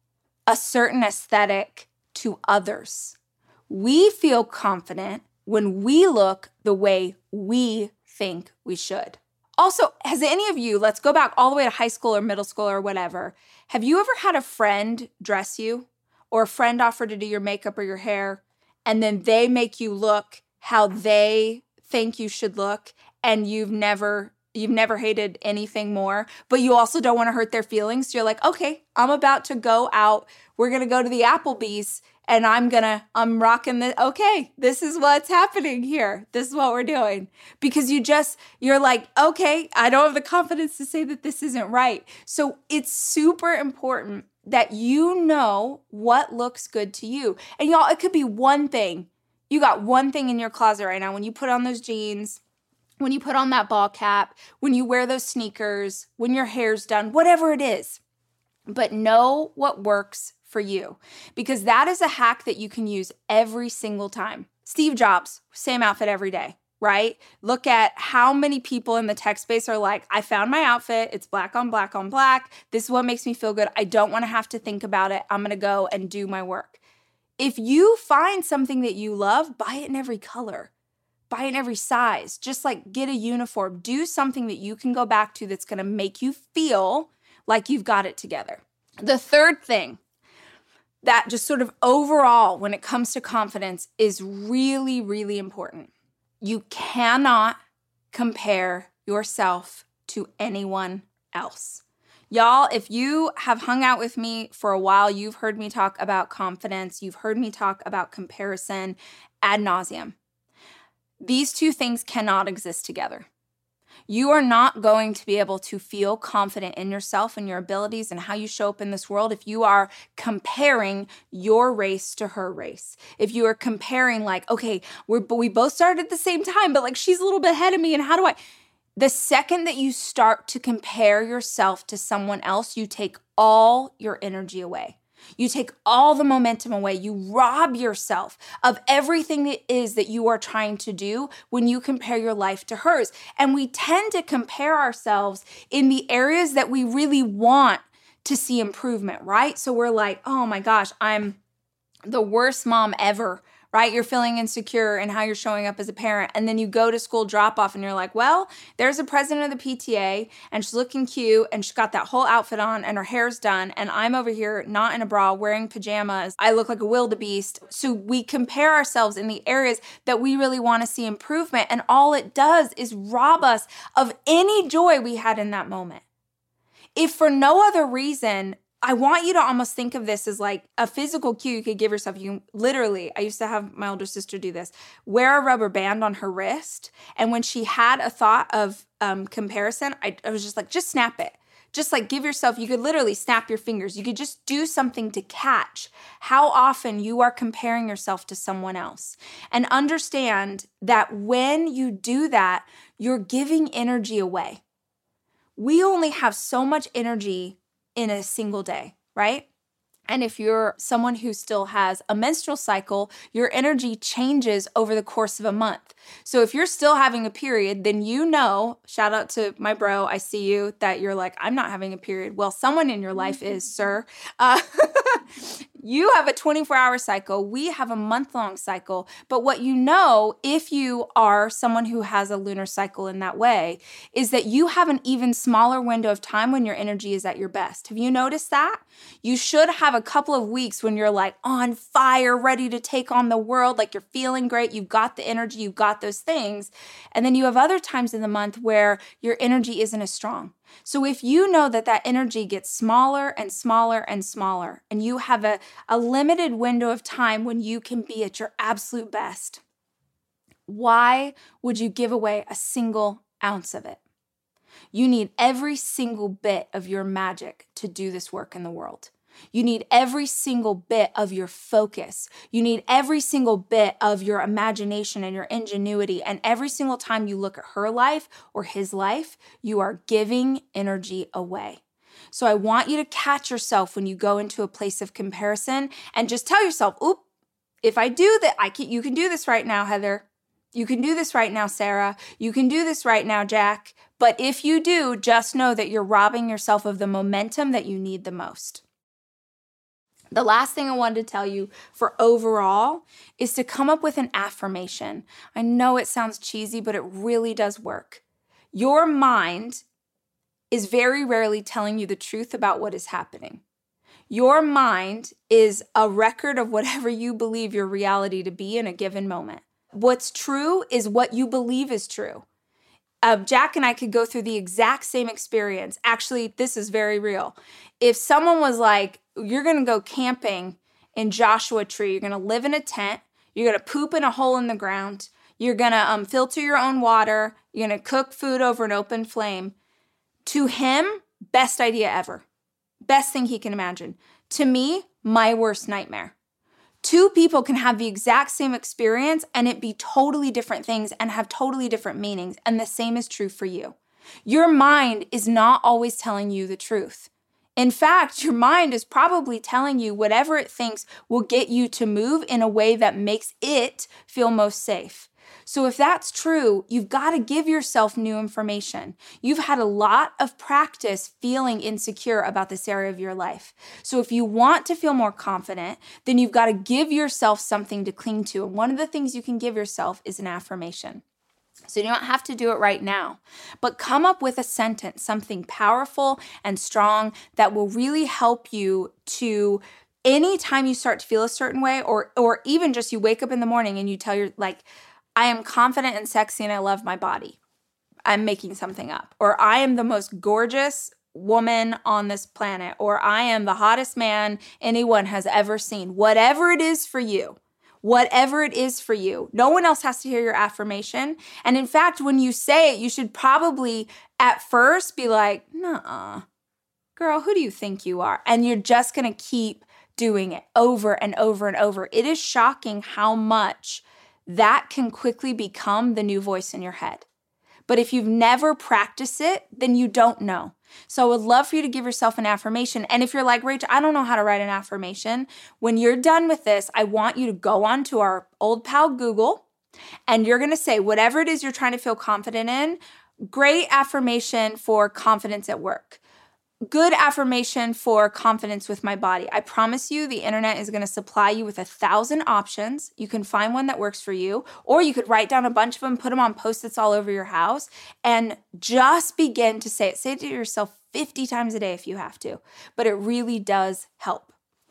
a certain aesthetic to others. We feel confident when we look the way we think we should. Also, has any of you, let's go back all the way to high school or middle school or whatever, have you ever had a friend dress you or a friend offer to do your makeup or your hair and then they make you look how they think you should look and you've never hated anything more, but you also don't want to hurt their feelings? So you're like, okay, I'm about to go out. We're going to go to the Applebee's and I'm rocking okay, this is what's happening here. This is what we're doing. Because you're like, okay, I don't have the confidence to say that this isn't right. So it's super important that you know what looks good to you. And y'all, it could be one thing. You got one thing in your closet right now. When you put on those jeans, when you put on that ball cap, when you wear those sneakers, when your hair's done, whatever it is. But know what works for you, because that is a hack that you can use every single time. Steve Jobs, same outfit every day, right? Look at how many people in the tech space are like, I found my outfit. It's black on black on black. This is what makes me feel good. I don't want to have to think about it. I'm going to go and do my work. If you find something that you love, buy it in every color. Buy it in every size. Just like get a uniform. Do something that you can go back to that's going to make you feel like you've got it together. The third thing that just sort of overall when it comes to confidence is really, really important. You cannot compare yourself to anyone else. Y'all, if you have hung out with me for a while, you've heard me talk about confidence. You've heard me talk about comparison ad nauseum. These two things cannot exist together. You are not going to be able to feel confident in yourself and your abilities and how you show up in this world if you are comparing your race to her race. If you are comparing like, okay, we both started at the same time, but like she's a little bit ahead of me and how do I? The second that you start to compare yourself to someone else, you take all your energy away. You take all the momentum away. You rob yourself of everything that is that you are trying to do when you compare your life to hers. And we tend to compare ourselves in the areas that we really want to see improvement, right? So we're like, oh my gosh, I'm the worst mom ever, right? You're feeling insecure in how you're showing up as a parent. And then you go to school drop off and you're like, well, there's a president of the PTA and she's looking cute and she's got that whole outfit on and her hair's done. And I'm over here not in a bra wearing pajamas. I look like a wildebeest. So we compare ourselves in the areas that we really want to see improvement. And all it does is rob us of any joy we had in that moment. If for no other reason, I want you to almost think of this as like a physical cue you could give yourself. You literally, I used to have my older sister do this, wear a rubber band on her wrist. And when she had a thought of comparison, I was just like, just snap it. Just like give yourself, you could literally snap your fingers. You could just do something to catch how often you are comparing yourself to someone else. And understand that when you do that, you're giving energy away. We only have so much energy in a single day, right? And if you're someone who still has a menstrual cycle, your energy changes over the course of a month. So if you're still having a period, then you know, shout out to my bro, I see you, that you're like, I'm not having a period. Well, someone in your life is, sir. You have a 24-hour cycle. We have a month-long cycle. But what you know, if you are someone who has a lunar cycle in that way, is that you have an even smaller window of time when your energy is at your best. Have you noticed that? You should have a couple of weeks when you're like on fire, ready to take on the world, like you're feeling great, you've got the energy, you've got those things. And then you have other times in the month where your energy isn't as strong. So if you know that that energy gets smaller and smaller and smaller, and you have a limited window of time when you can be at your absolute best, why would you give away a single ounce of it? You need every single bit of your magic to do this work in the world. You need every single bit of your focus. You need every single bit of your imagination and your ingenuity. And every single time you look at her life or his life, you are giving energy away. So I want you to catch yourself when you go into a place of comparison and just tell yourself, oop, if I do that, you can do this right now, Heather. You can do this right now, Sarah. You can do this right now, Jack. But if you do, just know that you're robbing yourself of the momentum that you need the most. The last thing I wanted to tell you for overall is to come up with an affirmation. I know it sounds cheesy, but it really does work. Your mind is very rarely telling you the truth about what is happening. Your mind is a record of whatever you believe your reality to be in a given moment. What's true is what you believe is true. Jack and I could go through the exact same experience. Actually, this is very real. If someone was like, you're going to go camping in Joshua Tree, you're going to live in a tent, you're going to poop in a hole in the ground, you're going to filter your own water, you're going to cook food over an open flame. To him, best idea ever. Best thing he can imagine. To me, my worst nightmare. Two people can have the exact same experience and it be totally different things and have totally different meanings. And the same is true for you. Your mind is not always telling you the truth. In fact, your mind is probably telling you whatever it thinks will get you to move in a way that makes it feel most safe. So if that's true, you've got to give yourself new information. You've had a lot of practice feeling insecure about this area of your life. So if you want to feel more confident, then you've got to give yourself something to cling to. And one of the things you can give yourself is an affirmation. So you don't have to do it right now, but come up with a sentence, something powerful and strong that will really help you to anytime you start to feel a certain way, or even just you wake up in the morning and you tell your I am confident and sexy and I love my body. I'm making something up. Or I am the most gorgeous woman on this planet. Or I am the hottest man anyone has ever seen. Whatever it is for you. Whatever it is for you. No one else has to hear your affirmation. And in fact, when you say it, you should probably at first be like, nuh-uh. Girl, who do you think you are? And you're just going to keep doing it over and over and over. It is shocking how much that can quickly become the new voice in your head. But if you've never practiced it, then you don't know. So I would love for you to give yourself an affirmation. And if you're like, Rachel, I don't know how to write an affirmation. When you're done with this, I want you to go on to our old pal Google, and you're going to say whatever it is you're trying to feel confident in. Great affirmation for confidence at work. Good affirmation for confidence with my body. I promise you the internet is going to supply you with 1,000 options. You can find one that works for you, or you could write down a bunch of them, put them on Post-its all over your house, and just begin to say it. Say it to yourself 50 times a day if you have to, but it really does help.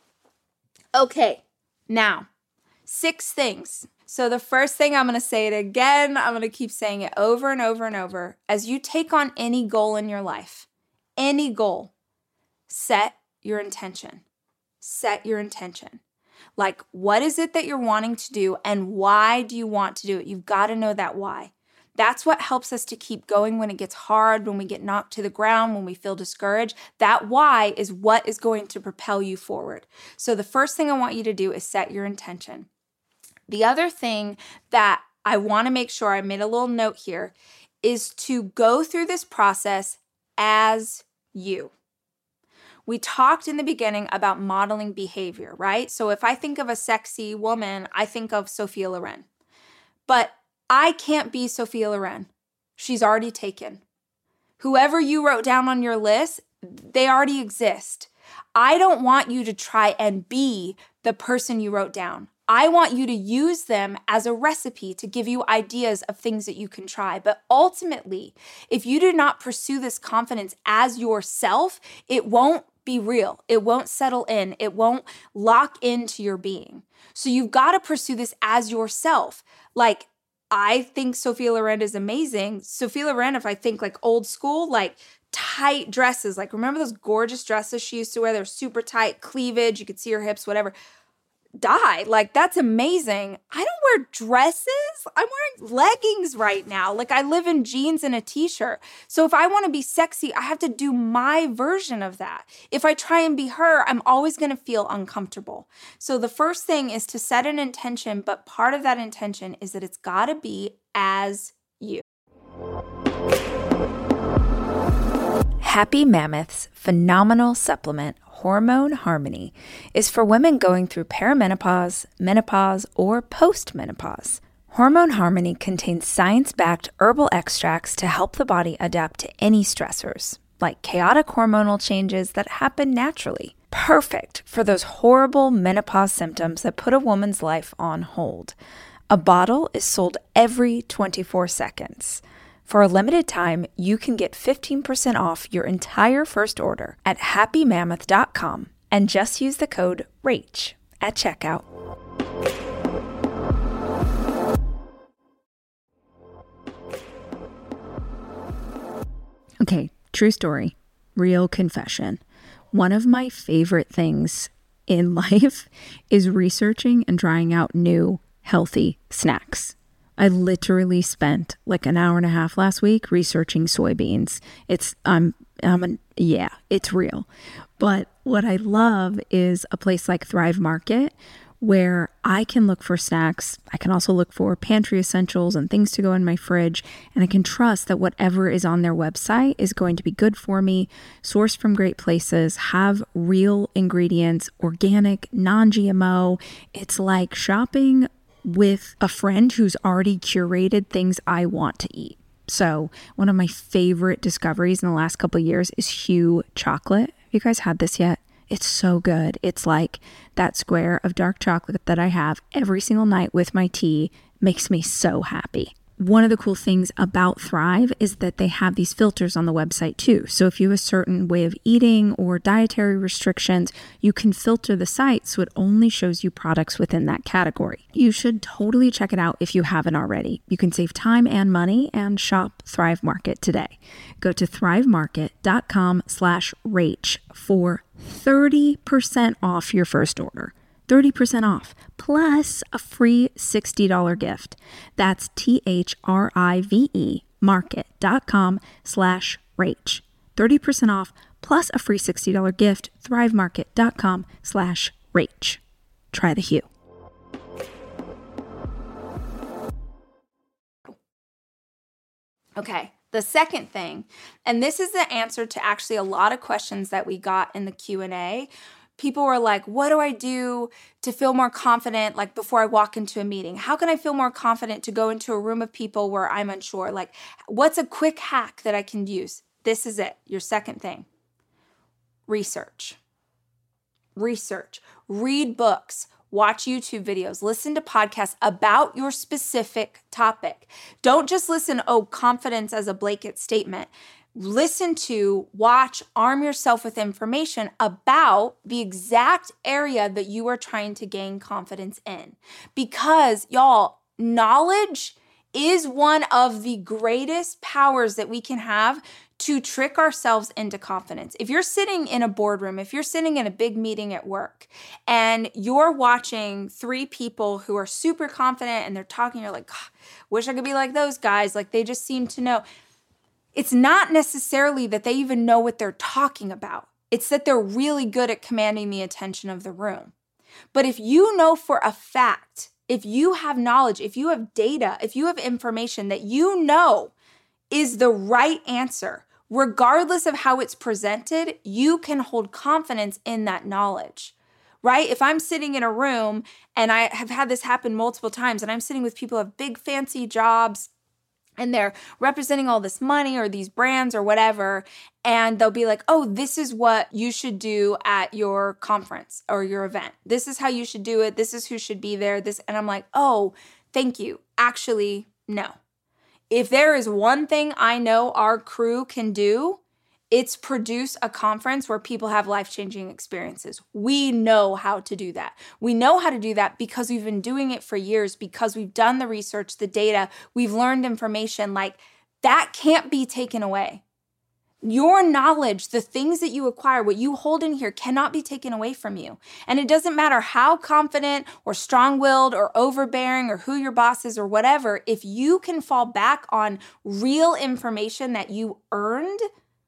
Okay, now, 6 things. So the first thing, I'm going to say it again. I'm going to keep saying it over and over and over. As you take on any goal in your life, any goal, set your intention. Set your intention. Like, what is it that you're wanting to do and why do you want to do it? You've got to know that why. That's what helps us to keep going when it gets hard, when we get knocked to the ground, when we feel discouraged. That why is what is going to propel you forward. So the first thing I want you to do is set your intention. The other thing that I want to make sure I made a little note here is to go through this process as you. We talked in the beginning about modeling behavior, right? So if I think of a sexy woman, I think of Sophia Loren. But I can't be Sophia Loren. She's already taken. Whoever you wrote down on your list, they already exist. I don't want you to try and be the person you wrote down. I want you to use them as a recipe to give you ideas of things that you can try. But ultimately, if you do not pursue this confidence as yourself, it won't be real. It won't settle in. It won't lock into your being. So you've got to pursue this as yourself. Like, I think Sophia Loren is amazing. Sophia Loren, if I think like old school, like tight dresses, like remember those gorgeous dresses she used to wear? They're super tight, cleavage, you could see her hips, whatever. Like, that's amazing. I don't wear dresses. I'm wearing leggings right now. Like, I live in jeans and a t-shirt. So if I want to be sexy, I have to do my version of that. If I try and be her, I'm always going to feel uncomfortable. So the first thing is to set an intention, but part of that intention is that it's got to be as you. Happy Mammoth's phenomenal supplement, Hormone Harmony, is for women going through perimenopause, menopause, or postmenopause. Hormone Harmony contains science-backed herbal extracts to help the body adapt to any stressors, like chaotic hormonal changes that happen naturally. Perfect for those horrible menopause symptoms that put a woman's life on hold. A bottle is sold every 24 seconds. For a limited time, you can get 15% off your entire first order at happymammoth.com and just use the code RACH at checkout. Okay, true story, real confession. One of my favorite things in life is researching and trying out new healthy snacks. I literally spent like an hour and a half last week researching soybeans. It's real. But what I love is a place like Thrive Market where I can look for snacks. I can also look for pantry essentials and things to go in my fridge. And I can trust that whatever is on their website is going to be good for me, sourced from great places, have real ingredients, organic, non-GMO. It's like shopping with a friend who's already curated things I want to eat. So one of my favorite discoveries in the last couple of years is Hu chocolate. Have you guys had this yet? It's so good. It's like that square of dark chocolate that I have every single night with my tea. Makes me so happy. One of the cool things about Thrive is that they have these filters on the website too. So if you have a certain way of eating or dietary restrictions, you can filter the site so it only shows you products within that category. You should totally check it out if you haven't already. You can save time and money and shop Thrive Market today. Go to thrivemarket.com/rach for 30% off your first order. 30% off, plus a free $60 gift. That's THRIVE market.com/rach. 30% off, plus a free $60 gift. thrivemarket.com/rach. Try the Hu. Okay, the second thing, and this is the answer to actually a lot of questions that we got in the Q&A. People were like, what do I do to feel more confident, like before I walk into a meeting? How can I feel more confident to go into a room of people where I'm unsure? Like, what's a quick hack that I can use? This is it, your second thing. Research. Read books. Watch YouTube videos. Listen to podcasts about your specific topic. Don't just listen, confidence as a blanket statement. Listen to, watch, arm yourself with information about the exact area that you are trying to gain confidence in. Because, y'all, knowledge is one of the greatest powers that we can have to trick ourselves into confidence. If you're sitting in a boardroom, if you're sitting in a big meeting at work, and you're watching 3 people who are super confident and they're talking, you're like, wish I could be like those guys. Like, they just seem to know. It's not necessarily that they even know what they're talking about. It's that they're really good at commanding the attention of the room. But if you know for a fact, if you have knowledge, if you have data, if you have information that you know is the right answer, regardless of how it's presented, you can hold confidence in that knowledge, right? If I'm sitting in a room, and I have had this happen multiple times, and I'm sitting with people who have big fancy jobs, and they're representing all this money or these brands or whatever, and they'll be like, oh, this is what you should do at your conference or your event. This is how you should do it. This is who should be there. And I'm like, oh, thank you. Actually, no. If there is one thing I know our crew can do, it's produce a conference where people have life-changing experiences. We know how to do that. We know how to do that because we've been doing it for years, because we've done the research, the data, we've learned information. Like, that can't be taken away. Your knowledge, the things that you acquire, what you hold in here cannot be taken away from you. And it doesn't matter how confident or strong-willed or overbearing or who your boss is or whatever, if you can fall back on real information that you earned,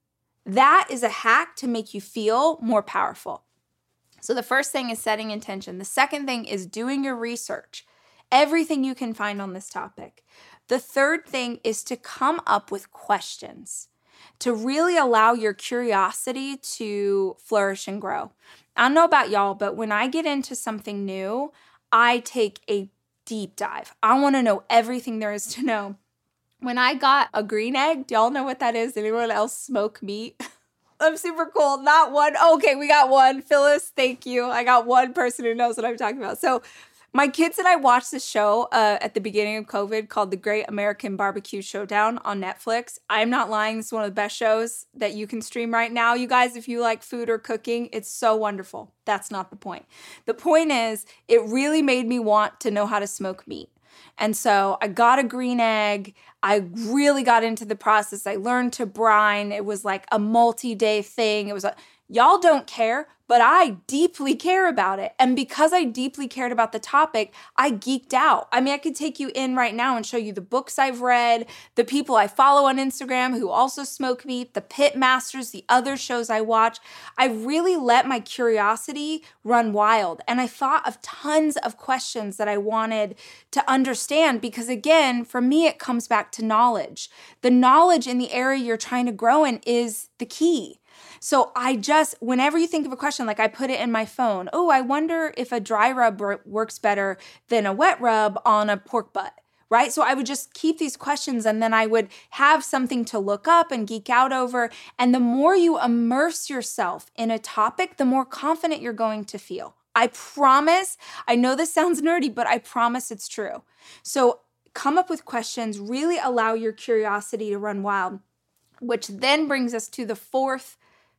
that is a hack to make you feel more powerful. So the first thing is setting intention. The second thing is doing your research, everything you can find on this topic. The third thing is to come up with questions, to really allow your curiosity to flourish and grow. I don't know about y'all, but when I get into something new, I take a deep dive. I want to know everything there is to know. When I got a green egg, do y'all know what that is? Anyone else smoke meat? I'm super cool. Not one. Okay, we got one. Phyllis, thank you. I got one person who knows what I'm talking about. So my kids and I watched this show at the beginning of COVID called The Great American Barbecue Showdown on Netflix. I'm not lying. This is one of the best shows that you can stream right now. You guys, if you like food or cooking, it's so wonderful. That's not the point. The point is, it really made me want to know how to smoke meat. And so I got a green egg. I really got into the process. I learned to brine. It was like a multi-day thing. Y'all don't care, but I deeply care about it. And because I deeply cared about the topic, I geeked out. I mean, I could take you in right now and show you the books I've read, the people I follow on Instagram who also smoke meat, the Pit Masters, the other shows I watch. I really let my curiosity run wild. And I thought of tons of questions that I wanted to understand because, again, for me, it comes back to knowledge. The knowledge in the area you're trying to grow in is the key. So whenever you think of a question, like I put it in my phone, oh, I wonder if a dry rub works better than a wet rub on a pork butt, right? So I would just keep these questions and then I would have something to look up and geek out over. And the more you immerse yourself in a topic, the more confident you're going to feel. I promise. I know this sounds nerdy, but I promise it's true. So come up with questions, really allow your curiosity to run wild, which then brings us to the fourth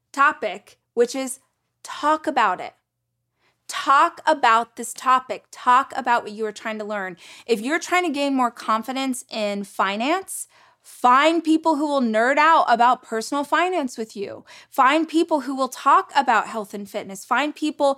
topic, which is talk about it. Talk about this topic. Talk about what you are trying to learn. If you're trying to gain more confidence in finance, find people who will nerd out about personal finance with you. Find people who will talk about health and fitness. Find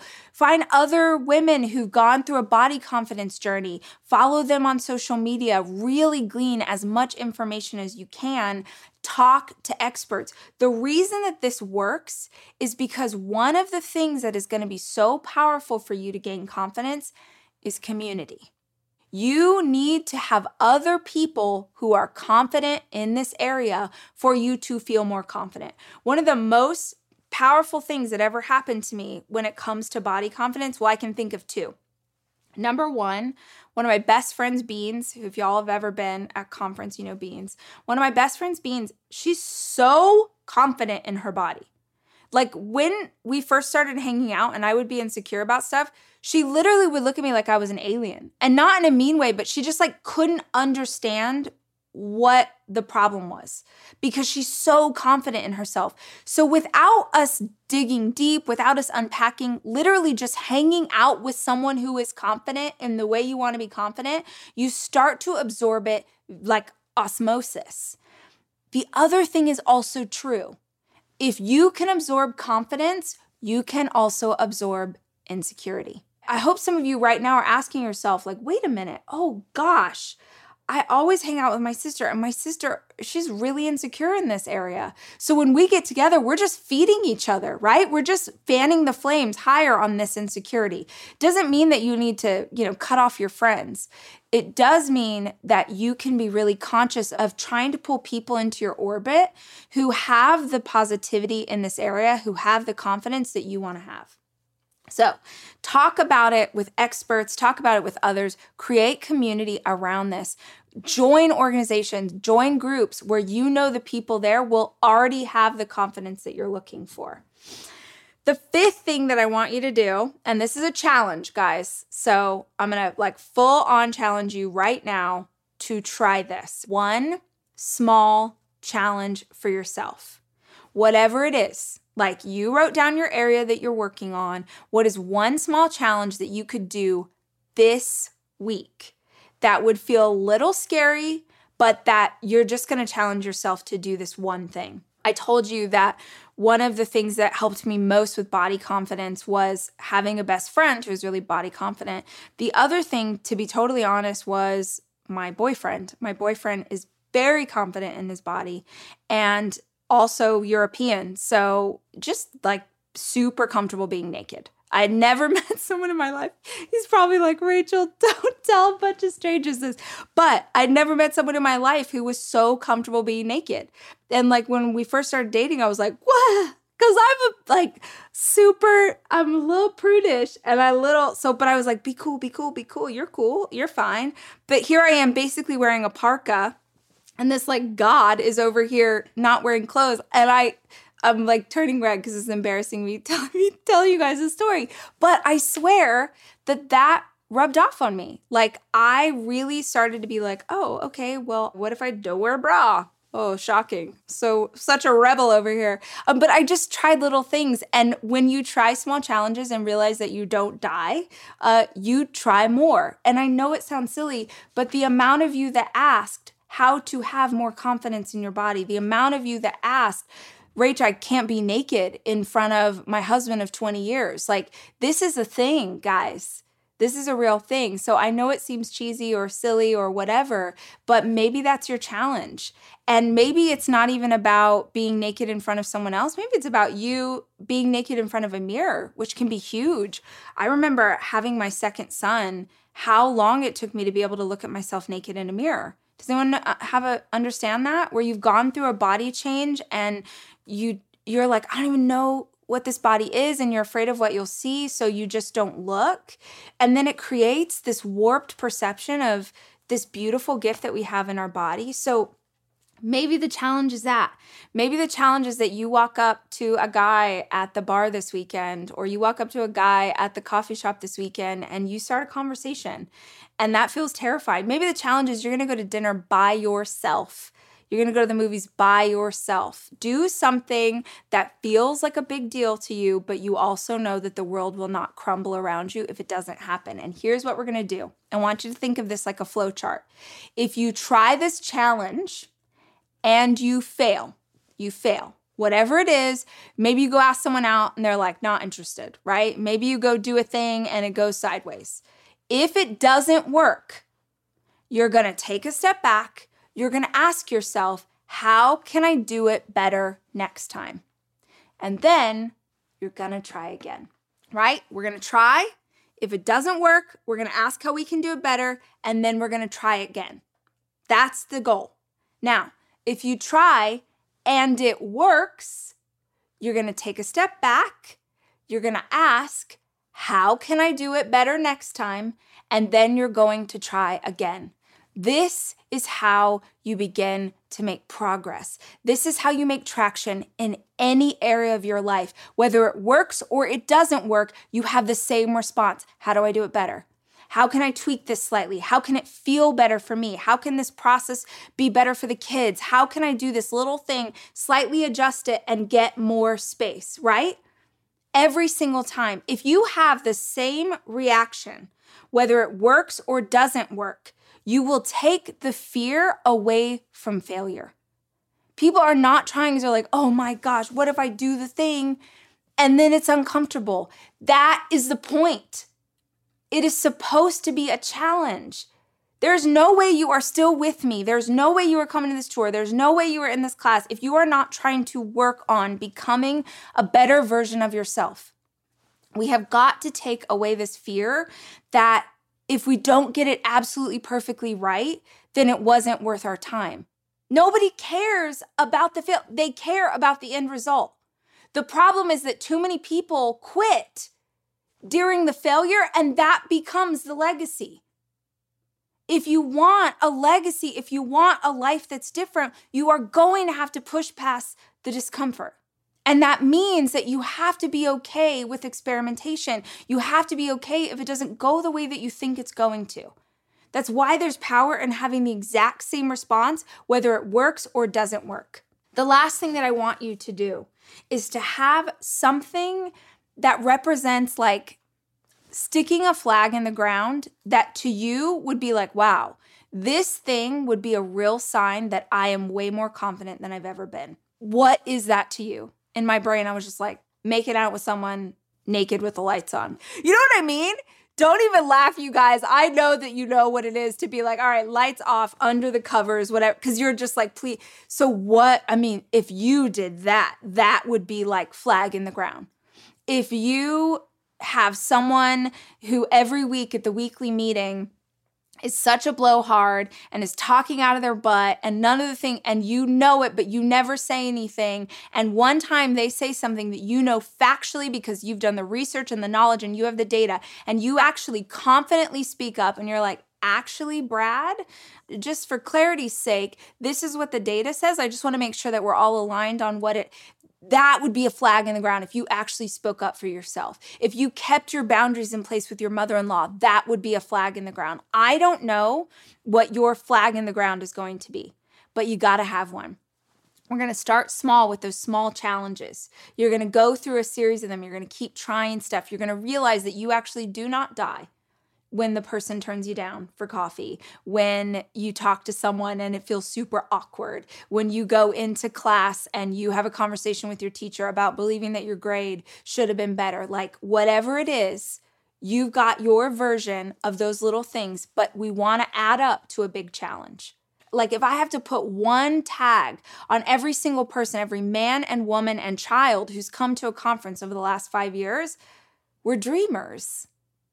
other women who've gone through a body confidence journey. Follow them on social media. Really glean as much information as you can. Talk to experts. The reason that this works is because one of the things that is going to be so powerful for you to gain confidence is community. You need to have other people who are confident in this area for you to feel more confident. One of the most powerful things that ever happened to me when it comes to body confidence, well, I can think of two. Number one of my best friends, Beans, if y'all have ever been at conference, you know Beans. One of my best friends, Beans, she's so confident in her body. Like when we first started hanging out and I would be insecure about stuff, she literally would look at me like I was an alien. And not in a mean way, but she just like couldn't understand what the problem was because she's so confident in herself. So without us digging deep, without us unpacking, literally just hanging out with someone who is confident in the way you want to be confident, you start to absorb it like osmosis. The other thing is also true. If you can absorb confidence, you can also absorb insecurity. I hope some of you right now are asking yourself, like, wait a minute, oh gosh, I always hang out with my sister, and my sister, she's really insecure in this area. So when we get together, we're just feeding each other, right? We're just fanning the flames higher on this insecurity. Doesn't mean that you need to, cut off your friends. It does mean that you can be really conscious of trying to pull people into your orbit who have the positivity in this area, who have the confidence that you want to have. So talk about it with experts, talk about it with others, create community around this. Join organizations, join groups where you know the people there will already have the confidence that you're looking for. The fifth thing that I want you to do, and this is a challenge, guys. So I'm going to full on challenge you right now to try this. One small challenge for yourself. Whatever it is, you wrote down your area that you're working on. What is one small challenge that you could do this week that would feel a little scary, but that you're just going to challenge yourself to do this one thing? I told you that one of the things that helped me most with body confidence was having a best friend who was really body confident. The other thing, to be totally honest, was my boyfriend. My boyfriend is very confident in his body and also European. So just super comfortable being naked. I had never met someone in my life. He's probably like, Rachel, don't tell a bunch of strangers this. But I'd never met someone in my life who was so comfortable being naked. And when we first started dating, I was like, what? Because I'm a little prudish and but I was like, be cool, be cool, be cool. You're cool. You're fine. But here I am basically wearing a parka and this God is over here not wearing clothes. And I'm turning red because it's embarrassing me telling you guys this story. But I swear that rubbed off on me. I really started to be oh, okay, well, what if I don't wear a bra? Oh, shocking. So such a rebel over here. But I just tried little things. And when you try small challenges and realize that you don't die, you try more. And I know it sounds silly, but the amount of you that asked how to have more confidence in your body, the amount of you that asked, Rach, I can't be naked in front of my husband of 20 years. This is a thing, guys. This is a real thing. So I know it seems cheesy or silly or whatever, but maybe that's your challenge. And maybe it's not even about being naked in front of someone else. Maybe it's about you being naked in front of a mirror, which can be huge. I remember having my second son, how long it took me to be able to look at myself naked in a mirror. Does anyone understand that? Where you've gone through a body change and you're like, I don't even know what this body is, and you're afraid of what you'll see, so you just don't look. And then it creates this warped perception of this beautiful gift that we have in our body. So maybe the challenge is that. Maybe the challenge is that you walk up to a guy at the bar this weekend, or you walk up to a guy at the coffee shop this weekend and you start a conversation. And that feels terrifying. Maybe the challenge is you're going to go to dinner by yourself. You're going to go to the movies by yourself. Do something that feels like a big deal to you, but you also know that the world will not crumble around you if it doesn't happen. And here's what we're going to do. I want you to think of this like a flow chart. If you try this challenge and you fail, whatever it is, maybe you go ask someone out and they're not interested, right? Maybe you go do a thing and it goes sideways. If it doesn't work, you're going to take a step back. You're going to ask yourself, how can I do it better next time? And then you're going to try again, right? We're going to try. If it doesn't work, we're going to ask how we can do it better, and then we're going to try again. That's the goal. Now, if you try and it works, you're going to take a step back. You're going to ask, how can I do it better next time? And then you're going to try again. This is how you begin to make progress. This is how you make traction in any area of your life. Whether it works or it doesn't work, you have the same response. How do I do it better? How can I tweak this slightly? How can it feel better for me? How can this process be better for the kids? How can I do this little thing, slightly adjust it and get more space, right? Every single time. If you have the same reaction, whether it works or doesn't work, you will take the fear away from failure. People are not trying to oh my gosh, what if I do the thing and then it's uncomfortable? That is the point. It is supposed to be a challenge. There's no way you are still with me. There's no way you are coming to this tour. There's no way you are in this class if you are not trying to work on becoming a better version of yourself. We have got to take away this fear that if we don't get it absolutely perfectly right, then it wasn't worth our time. Nobody cares about the fail. They care about the end result. The problem is that too many people quit during the failure, and that becomes the legacy. If you want a legacy, if you want a life that's different, you are going to have to push past the discomfort. And that means that you have to be okay with experimentation. You have to be okay if it doesn't go the way that you think it's going to. That's why there's power in having the exact same response, whether it works or doesn't work. The last thing that I want you to do is to have something that represents like sticking a flag in the ground that to you would be like, wow, this thing would be a real sign that I am way more confident than I've ever been. What is that to you? In my brain, I was just like, making out with someone naked with the lights on. You know what I mean? Don't even laugh, you guys. I know that you know what it is to be like, all right, lights off, under the covers, whatever, because you're just like, please. So what, I mean, if you did that, that would be like flag in the ground. If you have someone who every week at the weekly meeting is such a blowhard and is talking out of their butt and none of the thing, and you know it, but you never say anything. And one time they say something that you know factually because you've done the research and the knowledge and you have the data, and you actually confidently speak up and you're like, actually, Brad, just for clarity's sake, this is what the data says. I just want to make sure that we're all aligned on what it. That would be a flag in the ground if you actually spoke up for yourself. If you kept your boundaries in place with your mother-in-law, that would be a flag in the ground. I don't know what your flag in the ground is going to be, but you got to have one. We're going to start small with those small challenges. You're going to go through a series of them. You're going to keep trying stuff. You're going to realize that you actually do not die when the person turns you down for coffee, when you talk to someone and it feels super awkward, when you go into class and you have a conversation with your teacher about believing that your grade should have been better. Like whatever it is, you've got your version of those little things, but we want to add up to a big challenge. Like if I have to put one tag on every single person, every man and woman and child who's come to a conference over the last 5 years, we're dreamers.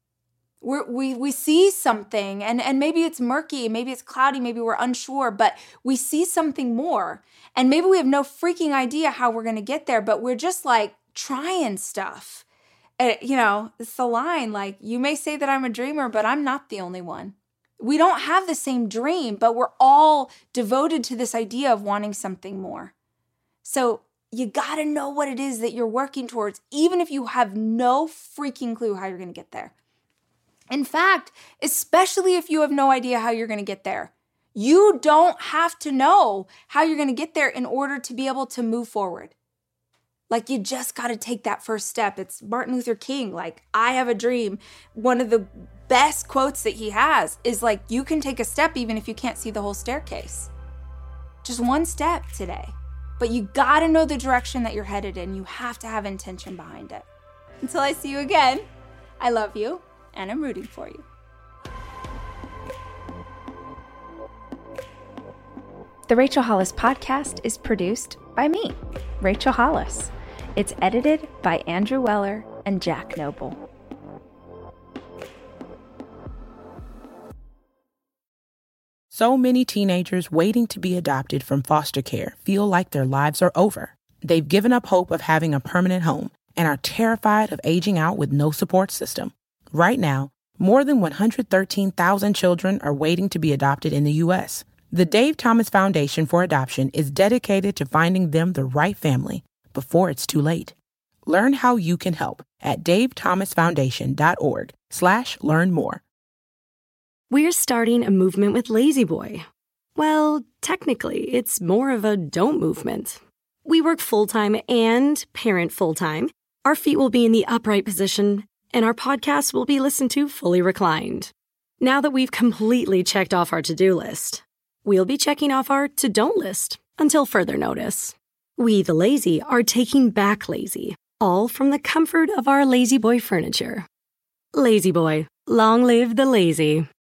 We see something and maybe it's murky, maybe it's cloudy, maybe we're unsure, but we see something more. And maybe we have no freaking idea how we're going to get there, but we're just like trying stuff. You know, it's the line, like, you may say that I'm a dreamer, but I'm not the only one. We don't have the same dream, but we're all devoted to this idea of wanting something more. So you got to know what it is that you're working towards, even if you have no freaking clue how you're going to get there. In fact, especially if you have no idea how you're going to get there, you don't have to know how you're going to get there in order to be able to move forward. Like, you just got to take that first step. It's Martin Luther King, like, I have a dream. One of the best quotes that he has is like, you can take a step even if you can't see the whole staircase. Just one step today. But you got to know the direction that you're headed in. You have to have intention behind it. Until I see you again, I love you. And I'm rooting for you. The Rachel Hollis Podcast is produced by me, Rachel Hollis. It's edited by Andrew Weller and Jack Noble. So many teenagers waiting to be adopted from foster care feel like their lives are over. They've given up hope of having a permanent home and are terrified of aging out with no support system. Right now, more than 113,000 children are waiting to be adopted in the U.S. The Dave Thomas Foundation for Adoption is dedicated to finding them the right family before it's too late. Learn how you can help at davethomasfoundation.org/learn more. We're starting a movement with Lazy Boy. Well, technically, it's more of a don't movement. We work full-time and parent full-time. Our feet will be in the upright position, and our podcast will be listened to fully reclined. Now that we've completely checked off our to-do list, we'll be checking off our to-don't list until further notice. We, the lazy, are taking back lazy, all from the comfort of our Lazy Boy furniture. Lazy Boy, long live the lazy.